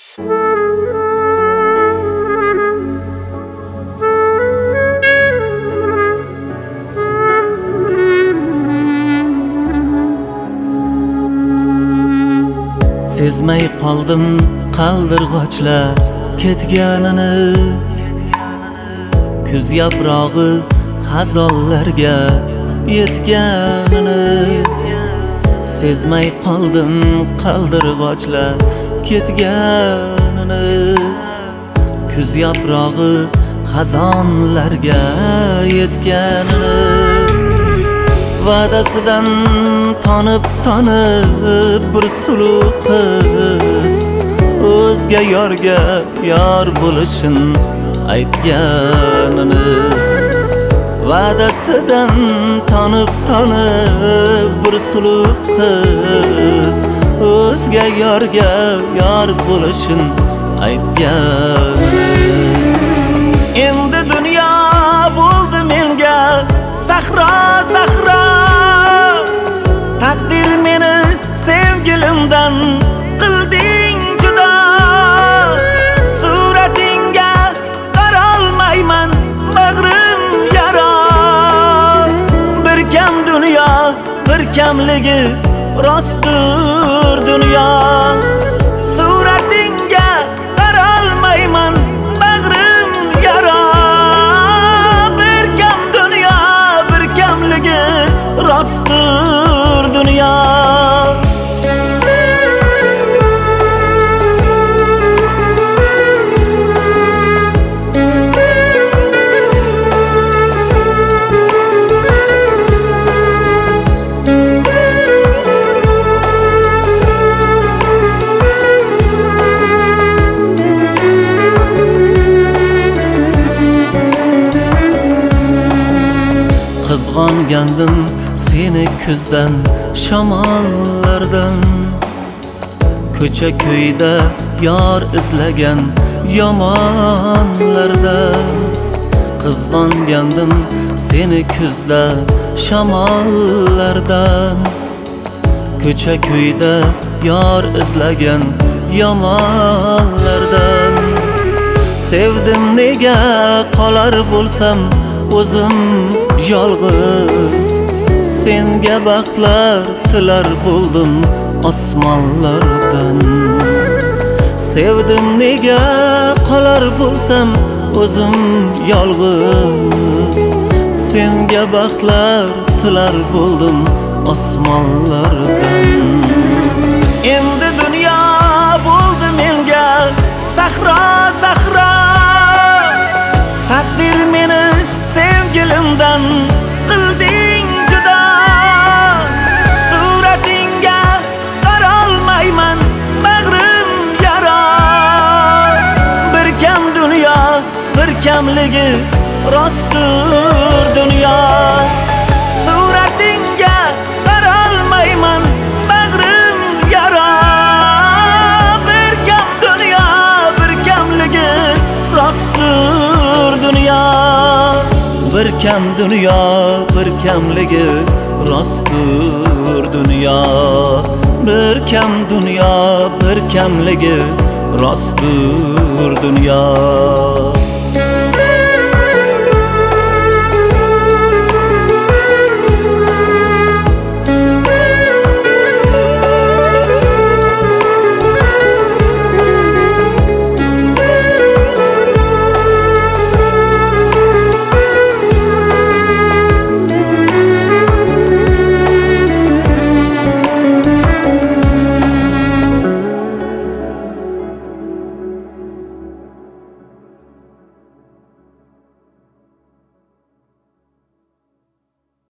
Sezmay qoldim qaldirg'ochlar ketganini, kuz yaprog'i xazonlarga yetganini. Sezmay qoldim qaldirg'ochlar ketganini, kuz yaprog'i xazonlarga yetganini. Va'dasidan tonib bir suluv qiz o'zga yorga yor bo'lishin aytganini. Va'dasidan tonib bir suluv qiz o'zga yorga yor bo'lishin aytganini. Endi dunyo bo'ldi menga sahro sahro, taqdir meni sevgilimdan qilding judo. Suratingga qarolmayman, bag'rim yaro. Bir kam dunyo, bir kamligi rostdir dunyo. Suratingga qarolmayman, bag'rim yaro. Bir kam dunyo, bir kamligi rostdir dunyo. Qizg'ongandim seni kuzdan, shamollardan, ko'cha ko'yda yor izlagan yomonlardan. Qizg'ongandim seni kuzda, shamollardan, ko'cha ko'yda yor izlagan yomonlardan. Sevdim nega qolar bo'lsam o'zim yolg'iz, senga baxtlar tilar bo'ldim osmonlardan. Sevdim nega qolar bo'lsam o'zim yolg'iz, senga baxtlar tilar bo'ldim osmonlardan. Endi dunyo bo'ldi menga sahro sahro, taqdir meni sevgilimdan qilding judo. Suratingga qarolmayman, bag'rim yaro. Bir kam dunyo, bir kamligi rostdir dunyo. Suratingga qarolmayman, bag'rim yaro. Bir kam dunyo, bir kamligi rostdir dunyo. Bir kam dunyo, bir kamligi rostdir dunyo. Bir kam dunyo, bir kamligi rostdir dunyo.